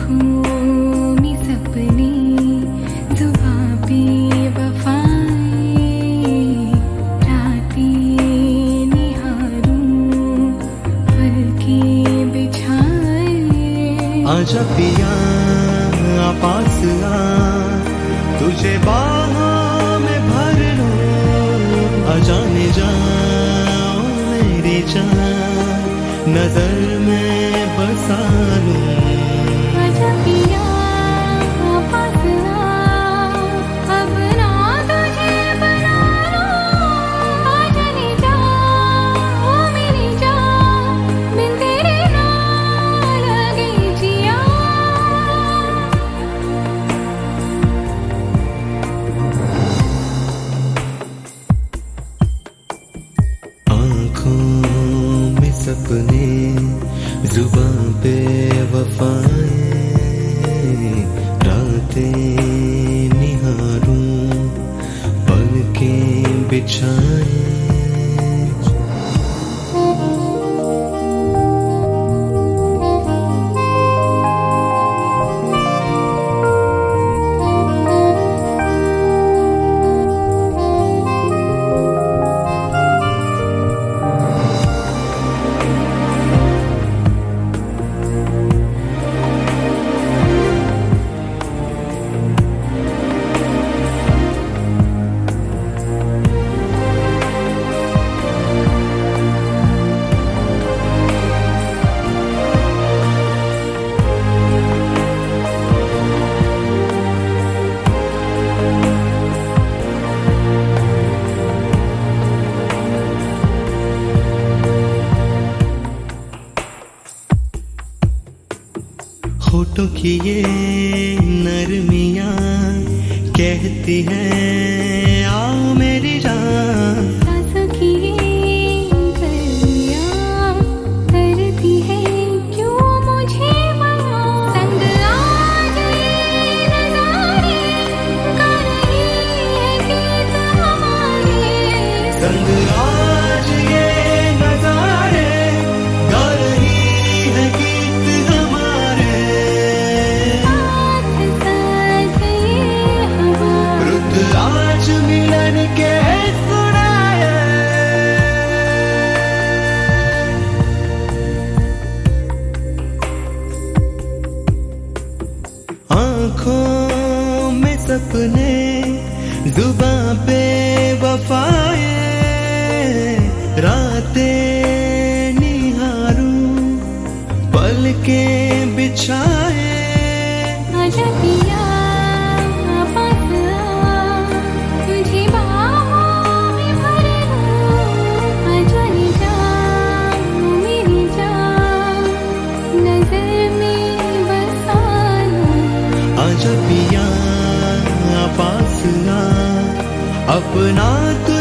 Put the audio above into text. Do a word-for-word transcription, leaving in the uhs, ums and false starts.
आजा पिया पास आ, तुझे बाहों में भर लूं। अजाने जाओ मेरी जान, नजर में बसा लूं। आजा पिया पास आ, अब ना तुझे बना लूं। आजा ले जाओ मेरी जान, बिन तेरे ना लगे जिया। आँखों में सपने, जुबां पे वफाएं, रातें निहारूं, पलकें बिछाएं। होठों की ये नरमियाँ कहती हैं आओ मेरी जान। सांसों की ये गर्मियाँ करती है क्यों मुझे बना। संग आज ये नज़ारे गा रही है गीत हमारे। संग आज ये नज़ारे गा रही है गीत हमारे। आज मिलन के सुनाए, आँखों में सपने, जुबां पे वफाएं, रातें निहारूं, पलकें बिछाए। आजा पिया पास आ, तुझे बाहों में भर लूं। आजा ले जाओ मेरी जान, नजर में बसा लूं। आजा पिया पास आ, अपना तू